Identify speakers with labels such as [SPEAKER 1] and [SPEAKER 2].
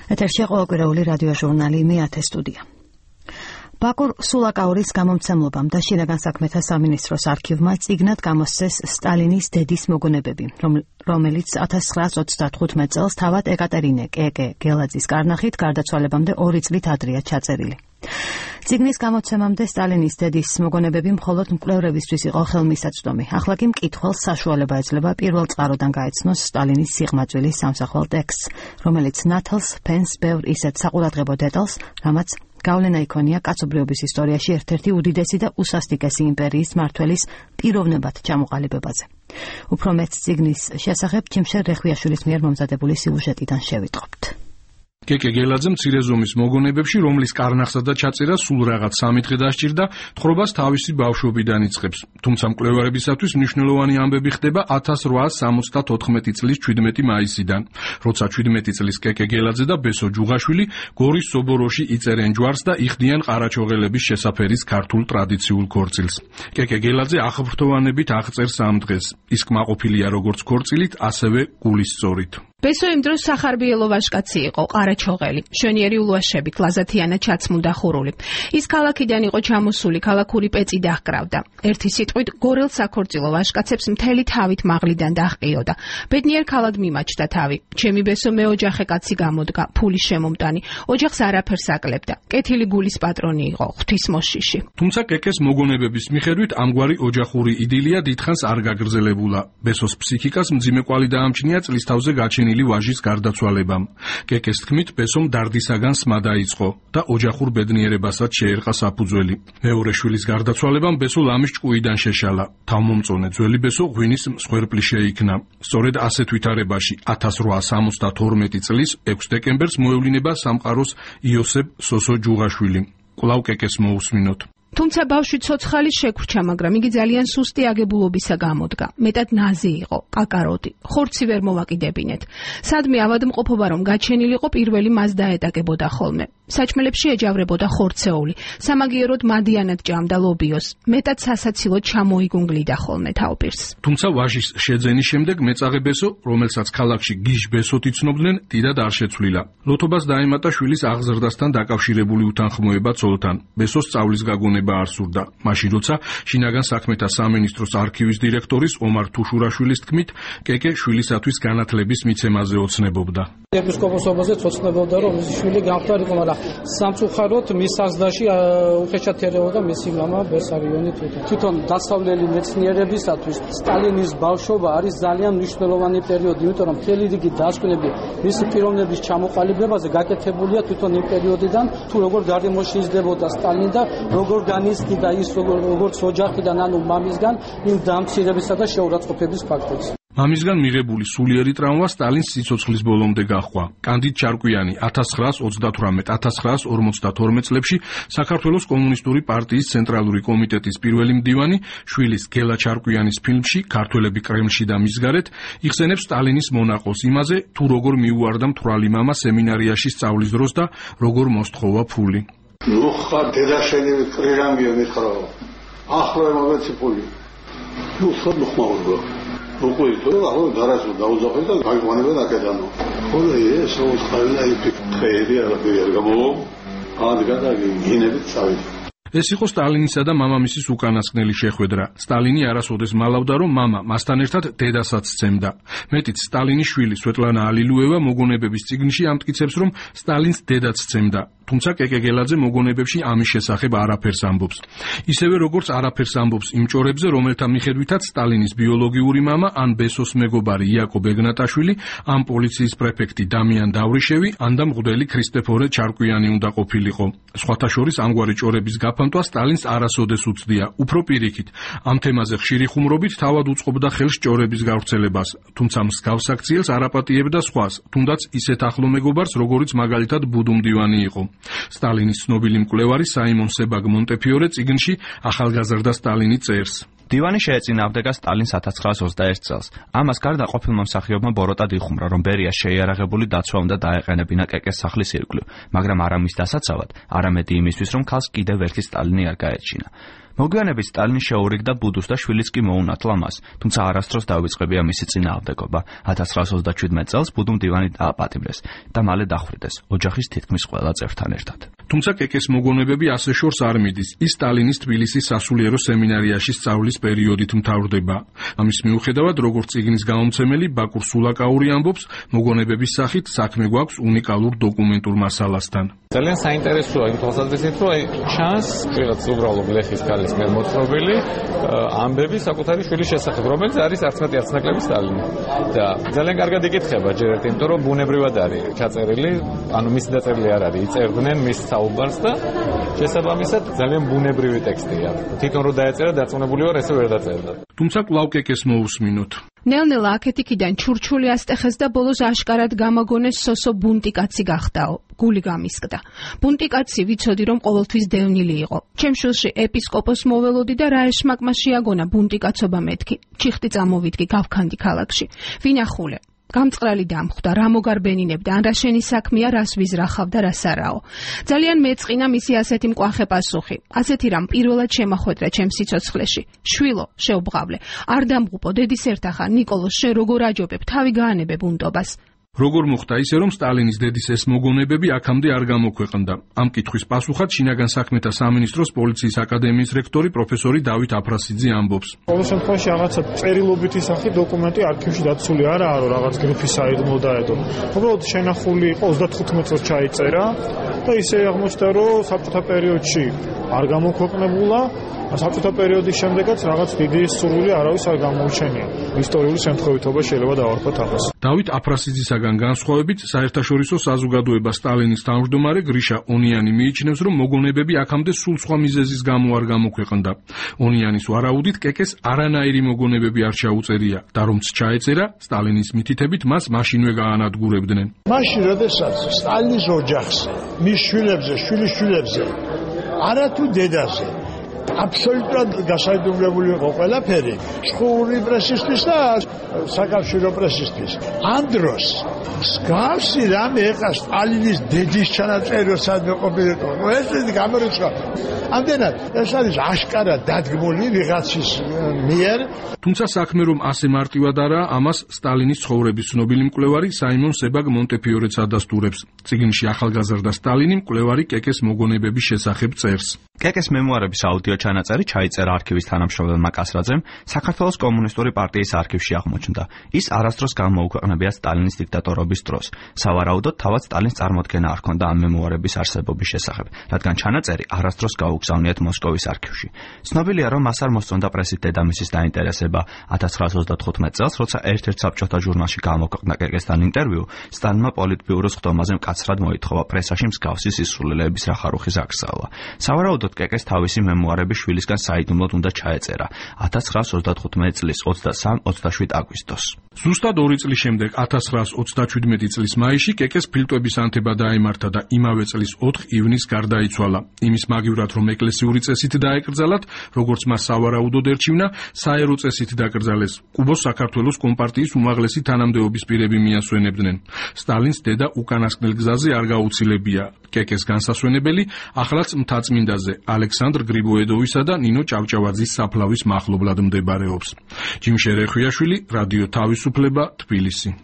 [SPEAKER 1] ეთერში ყოველკვირეული რადიო ჟურნალი მე-10 სტუდია. ბაკურ სულაკაურის გამომცემლობამ და შინაგან საქმეთა სამინისტროს არქივმა წიგნად გამოსცეს სტალინის დედის მოგონებები, რომელიც 1935 წელს თავად ეკატერინე გელაძის კარნახით გარდაცვალებამდე 2 წლით ადრეა ჩაწერილი. წიგნის გამოცემამდე სტალინის დედის მოგონებები მხოლოდ მკვლევრებისთვის იყო ხელმისაწვდომი. ახლა კი მკითხველს საშუალება ეძლევა პირველ წყაროდან გაეცნოს სტალინის სიღმაწვილის სამსახვალ ტექსტს, რომელიც ნათელს ფენს ბევრ ისეთ საყურადღებო დეტალს, რამაც გავლენა იქონია კაცობრიობის ისტორიაში ერთ-ერთი უდიდესი და უსასტიკესი იმპერიის მმართველის პიროვნებად ჩამოყალიბებაზე. უფრო მეც წიგნის შესახებ ჯიმშერ რეხვიაშვილის მიერ მომზადებული სიუჟეტიდან შევიტყობთ.
[SPEAKER 2] გელაძემ მცირე ზომის მოგონებებში, რომლის კარნახსა და ჩაწერა სულ რაღაც 3 დღე დასჭირდა, თხრობას თავისი ბავშვობიდან იწყებს. თუმცა მკვლევარებისათვის მნიშვნელოვანი ამბები ხდება 1874 წლის 17 მაისიდან, როცა 17 წლის გელაძე და ბესო ჯუღაშვილი გორის სობოროში იწერენ ჯვარს და იხდიან ყარაჩოღელების შესაფერის ქართულ ტრადიციულ ქორწილს. გელაძე აღფრთოვანებით აღწერს ამ დღეს. ის კმაყოფილია როგორც ქორწილით, ასევე გულისწორით.
[SPEAKER 3] ბესო იმ დროს სახარბიელო ვაჟკაცი იყო, ყარაჩოღელი, მშვენიერი ულვაშებით, ლაზათიანა ჩაცმულდა ხურული. ის ქალაქიდან იყო ჩამოსული, ქალაქური პეწი დაჰკრავდა. ერთი სიტყვით, გორელ საქორწილო ვაჟკაცებს მთელი თავით მაღლიდან დაჰყიოდა. ბედნიერ ქალად მიმაჩნდა თავი. ჩემი ბესო მეოჯახე კაცი გამოდგა, ფულის შემომტანი, ოჯახს არაფერს აკლებდა. კეთილი გულის პატრონი იყო, ღვთისმოშიში.
[SPEAKER 2] თუმცა კეკეს მოგონებების მიხედვით ამგვარი ოჯახური იდილია დიდხანს არ გაგრძელებულა. ბესოს ფსიქიკას მძიმე კვალი დაამჩნია წლის თავზე გაჩენილი ვაჟის გარდაცვალებამ. კეკეს თქმით, ბესომ დარდისაგან სმა დაიწყო და ოჯახურ ბედნიერებასაც შეერყა საფუძველი. მეორე შვილის გარდაცვალებამ ბესო ლამის ჭკუიდან შეშალა. თავმომწონე ძველი ბესო ღვინის მსხვერპლი შეიქნა. სწორედ ასეთ ვითარებაში 1872 წლის 6 დეკემბერს მოევლინება სამყაროს იოსებ სოსო ჯუღაშვილი. კვლავ კეკეს მოусმინოთ.
[SPEAKER 3] თუმცა ბავშვი ცოცხალი შეგვრჩა, მაგრამ იგი ძალიან სუსტი აგებულობისა გამოდგა. მეტად ნაზი იყო, კაკაროდი, ხორცი ვერ მოვაკიდებინეთ. სადმე ავადმყოფობა რომ გაჩენილიყო, პირველი მას დაეტაკებოდა ხოლმე. საჭმელებში ეჯავრებოდა ხორცეული, სამაგიეროდ მადიანად ჭამდა ლობიოს, მეტად სასაცილოდ ჩამოიგუნგლიდა ხოლმე თავპირს.
[SPEAKER 2] თუმცა ვაჟის შეძენის შემდეგ მეწაღე ბესო, რომელსაც ქალაქში გიჟ ბესოთ იცნობდნენ, დიდად არ შეცვლილა. ლოთობას დაემატა შვილის აღზრდასთან დაკავშირებული უთანხმოება ცოლთან. ბესოს სწავლის გაგონება არ სურდა. მაშინ როცა შინაგან საქმეთა სამინისტროს არქივის დირექტორის ომარ თუშურაშვილის თქმით, კეკე შვილისათვის განათლების მიცემაზე ოცნებობდა.
[SPEAKER 4] ეპისკოპოსობაზე ოცნებობდა, რომ მისი შვილი გამხდარიყო, მაგრამ სამწუხაროდ მის აღზრდაში უხეშად ერეოდა მისი მამა ბესარიონი თვითონ დასავლელი მეცნიერებისათვის სტალინის ბავშვობა არის ძალიან მნიშვნელოვანი პერიოდი, იმიტომ რომ მთელი რიგი დასკვნები მისი პიროვნების ჩამოყალიბებაზე გაკეთებულია თვითონ იმ პერიოდიდან, თუ როგორ გარემოშიზდებოდა სტალინი და როგორ განიცდიდა ის როგორც ოჯახიდან, ანუ მამისგან იმ დამცირებისა და შეურაცხყოფების ფაქტებს.
[SPEAKER 2] მამისგან მიღებული სულიერი ტრავმა სტალინს სიცოცხლის ბოლომდე გაჰყვა. კანდიდ ჩარკვიანი 1930-1952 წლებში საქართველოს კომუნისტური პარტიის ცენტრალური კომიტეტის პირველი მდივანი, შვილის გელა ჩარკვიანის ფილმში „ქართველები კრემლში და მის გარეთ“ იხსენებს სტალინის მონაყოს იმაზე, თუ როგორ მიუვარდა მთვრალი მამა სემინარიაში სწავლის დროს და როგორ მოსთხოვა ფული.
[SPEAKER 5] ნუ ხარ დედაშენი კრირამია მითხრა. ახლა მოგეცი ფული. ნუ ხარ მოხმაურდა. როგორი თუ აღო დარასო დაუძახე და გაიყვანება დაკედანო. ხოლო ეს ის ხალილა იფიქრე არ გამო. ადგადა გინებით წავიდა.
[SPEAKER 2] ეს იყო სტალინისა და მამამისის უკანასკნელი შეხვედრა. სტალინი არასოდეს მალავდა, რომ მამა მასთან ერთად დედასაც სცემდა. მეტიც სტალინის შვილი სვეტლანა ალილუევა მოგონებების წიგნში ამტკიცებს, რომ სტალინს დედაც სცემდა. თუმცა გელაძე მოგონებებში ამის შესახებ არაფერს ამბობს. ისევე როგორც არაფერს ამბობს იმ ჭორებზე, რომელთა მიხედვითაც სტალინის ბიოლოგიური მამა ან ბესოს მეგობარი იაკობ ეგნატაშვილი, ან პოლიციის პრეფექტი დამიან დავრიშევი, ან და მღვდელი ქრისტეფორე ჩარკვიანი უნდა ყოფილიყო. სხვათა შორის ამგვარი ჭორების გაფანტვა სტალინს არასოდეს უცდია. უფრო პირიქით, ამ თემაზე ხშირი ხუმრობით თავად უწყობდა ხელს ჭორების გავრცელებას. თუმცა მსგავს აქციელს არაპატიებდა სხვას, თუნდაც ისეთ ახლო მეგობარს, როგორიც მაგალითად ბუდუ მდივანი იყო. სტალინის ცნობილი მკვლევარი საიმონ სებაგ მონტეფიორე წიგნში ახალგაზრდა სტალინი წერს.
[SPEAKER 6] დივანი შეეწინააღმდეგა სტალინს 1921 წელს. ამას გარდა ყოფილმა მსახიობმა ბოროტად იხუმრა, რომ ბერიას შეიარაღებული დაცვა უნდა დაეყენებინა კეკეს სახლის ირგვლივ, მაგრამ არა მის დასაცავად, არამედ იმისთვის, რომ ქალს კიდევ ერთი სტალინი არ გაეჩინა. მოგვიანებით სტალინი შეურიგდა ბუდუს და შვილიც კი მოუნათლა მას, თუმცა არასდროს დაუწყებია მისი წინააღმდეგობა. 1927 წელს ბუდუმ დივანი დააპატიმრეს და მალე დახვრიტეს ოჯახის თითქმის ყველა წევრთან ერთად.
[SPEAKER 2] თუმცა კეკეს მოგონებები ასე შორს არ მიდის. ის სტალინის თბილისის სასულიერო სემინარიაში სწავლის პერიოდით მთავრდება. ამის მიუხედავად, როგორც წიგნის გამომცემელი ბაკურ სულაკაური ამბობს, მოგონებების სახით საქმე გვაქვს უნიკალურ დოკუმენტურ მასალასთან.
[SPEAKER 7] ძალიან საინტერესოა იმ თვალსაზრისით, რომ ჩანს რაღაც უბრალო ბლეხის ქალის მიერ მოთხრობილი ამბები საკუთარი შვილის შესახებ, რომელიც არის არცმეტი-არცნაკლები სტალინი. და ძალიან კარგად იკითხება ჯერ ერთი, იმიტომ რომ ბუნებრივად არის ჩაწერილი, ანუ მისი დაწერილი არ არის, იწერდნენ მის საუბარს და შესაბამისად ძალიან ბუნებრივი ტექსტია. თვითონ რომ დაეწერა, დარწმუნებული ვარ, ესე ვერ დაწერდა.
[SPEAKER 2] თუმცა კვლავ კეკეს მოусმინოთ.
[SPEAKER 3] ნელ-ნელა აქეთ-იქიდან ჩურჩული ასტეხეს და ბოლოს აშკარად გამაგონეს სოსო ბუნტიკაცი გახდაო. გული გამისკდა. ბუნტიკაცი ვიცოდი, რომ ყოველთვის დევნილი იყო. ჩემ შვილში ეპისკოპოს მოველოდი და რა ეშმაკმა შეაგონა ბუნტიკაცობა მეთქი. ჩიხტი წამოვიდგი გავქანდი ქალაქში. ვინახულე. გამწყრალი დამხვდა, რა მოგარბენინებდა, ან რა შენი საქმეა, რას ვიზრახავ და რას არაო. ძალიან მეწყინა მისი ასეთი მკვახე პასუხი. ასეთი რამ პირველად შემახვედრა ჩემს სიცოცხლეში. შვილო, შეუბღავლე. არ დამღუპო, დედის ერთახა, ნიკოლოს, შენ როგორ აჯობებ, თავი გაანებე ბუნტობას.
[SPEAKER 2] როგორ მოხდა ისე, რომ სტალინის დედის ეს მოგონებები აქამდე არ გამოქვეყნდა? ამ კითხვის პასუხად შინაგან საქმეთა სამინისტროს პოლიციის აკადემიის რექტორი პროფესორი დავით აფრასიძე ამბობს.
[SPEAKER 8] ყოველ შემთხვევაში რაღაცა წერილობითი სახით დოკუმენტი არქივში დაცული არაა, რომ რაღაც გრიფი საიდმო დაედო. უბრალოდ შენახული იყო 35 წელს ჩაიწერა და ისე აღმოჩნდა, რომ საბჭოთა პერიოდში არ გამოქვეყნებულა. საბჭოთა პერიოდის შემდეგაც რაღაც დიდი სურვილი არავის არ გამოუჩენია. ისტორიული შემთხვევითობა შეიძლება დავარქვათ ამას.
[SPEAKER 2] დავით აფრასიძისაგან განსხვავებით, საერთაშორისო საზოგადოება სტალინის თავმჯდომარე გრიშა ონიანი მიიჩნევს, რომ მოგონებები აქამდე სულ სხვა მიზეზის გამო არ გამოქვეყნდა. ონიანის ვარაუდით, კეკეს არანაირი მოგონებები არ ჩაუწერია და რომც ჩაეწერა, სტალინის მითითებით მას მაშინვე გაანადგურებდნენ.
[SPEAKER 5] მაშინ, როდესაც სტალინის ოჯახზე, მის შვილებზე, შვილიშვილებზე, არათუ დედაზე აბსოლუტურად გასაიდუმლოებული იყო ყველაფერი, ცხური პრესისთვის და საკავშირო პრესისთვის. ამ დროს მსგავსი რამე ეხა სტალინის დედის ჩანაწერი სადმე ყოფილიყო. ეს გამორიცხა. ამდენად ეს არის აშკარა დადგმული ვიღაცის მიერ.
[SPEAKER 2] თუმცა საქმე რომ ასე მარტივად არა, ამას სტალინის ცხოვრების ცნობილი მკვლევარი საიმონ sebag-montefiore-ც ადასტურებს. წიგნში ახალგაზრდა სტალინი მკვლევარი კეკეს მოგონებების შესახებ წერს.
[SPEAKER 6] კეკეს მემუარების აუდიო ჩანაწერი ჩაიწერა არქივის თანამშრომელმა კასრაძემ, საქართველოს კომუნისტური პარტიის არქივში აღმოჩნდა. ის არასდროს გამოუქვეყნებია სტალინის დიქტატორობის დროს. სავარაუდოდ თავად სტალინს წარმოდგენა არ ჰქონდა ამ მემუარების არსებობის შესახებ, რადგან ჩანაწერი არასდროს გაუგზავნიათ მოსკოვის არქივში. ცნობილია, რომ მას არ მოსწონდა პრესის დედამისის დაინტერესება. 1935 წელს, როცა ერთ-ერთ საბჭოთა ჟურნალში გამოქვეყნდა კეკესთან ინტერვიუ, სტალინმა პოლიტბიუროს ხდომაზე მკაცრად მოითხოვა პრესაში მსგავსი სისულელეების რახარუხის აგზავნა. სავარაუდოდ კეკეს თავისი მემუარები შვილისგან საიდუმლოდ უნდა ჩაეწერა 1935 წლის 23-27 აგვისტოს.
[SPEAKER 2] ზუსტად 2 წლის შემდეგ 1937 წლის მაისში კეკეს ფილტვების ანთება დაემართა და იმავე წლის 4 ივნისს გარდაიცვალა. იმის მაგივრად, რომ ეკლესიური წესით დაეკრძალათ, როგორც მას სავარაუდოდ ერჩივნა, საერო წესით დაკრძალეს. კუბოს საქართველოს კომპარტიის უმაღლესი თანამდებობის პირები მიასვენებდნენ. სტალინს დედა უკანასკნელ გზაზე არ გაუცილებია. კეკეს განსასვენებელი ახლაც მთაწმინდაზე ალექსანდრ გრიბოედოვისა და ნინო ჭავჭავაძის საფლავის მახლობლად მდებარეობს. ჯიმშე რეხვიაშვილი, რადიო თავისუფლება, თბილისი.